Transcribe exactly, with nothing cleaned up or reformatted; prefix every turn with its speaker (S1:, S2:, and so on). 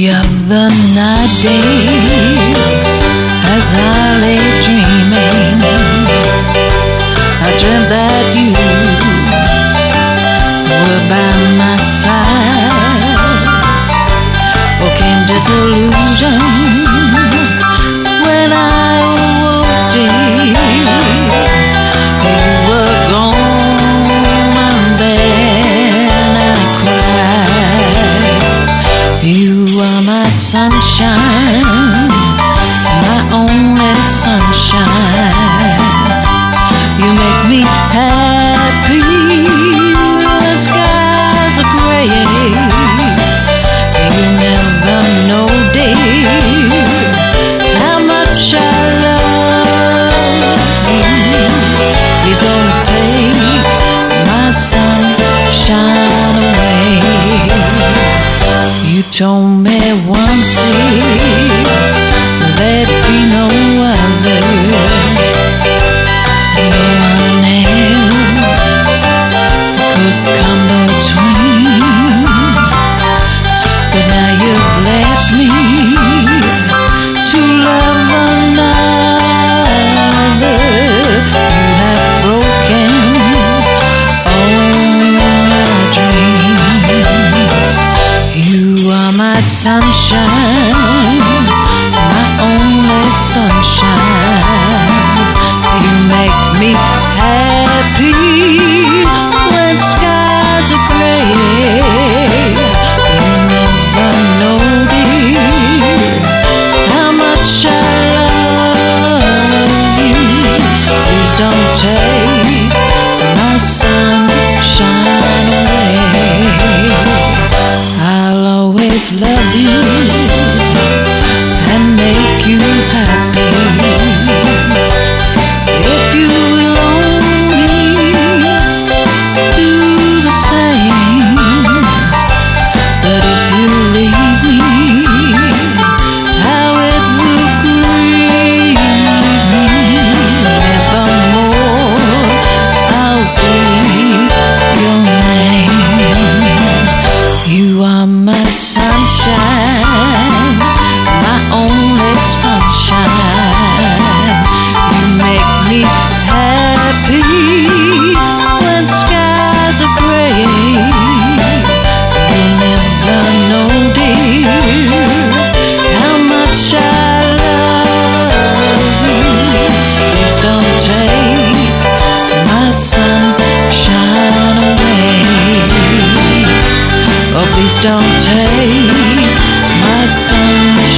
S1: The other night, babe, as I lay dreaming, I dreamt that you were by my side. Oh, came disillusion when I awoke, dear. You were gone and then I cried. You are my sunshine, my only sunshine. You make me happy when skies are gray. You never know, dear, how much I love you. Please don't take my sunshine away. You told me once, dear, there'd be no other. Your name could come between, but now you've left me to love another. You have broken all my dreams. You are my sunshine, my only sunshine. You make me happy when skies are gray. You never know, dear, how much I love you. Please don't take my sunshine away. I'll always love you and make you happy. If you will only do the same. But if you leave me, how it will grieve me. Nevermore I'll breathe your name. You are my sunshine, my only sunshine. You make me happy when skies are gray. You never know, dear, how much I love you. Please don't take my sunshine away. Oh, please don't take my sunshine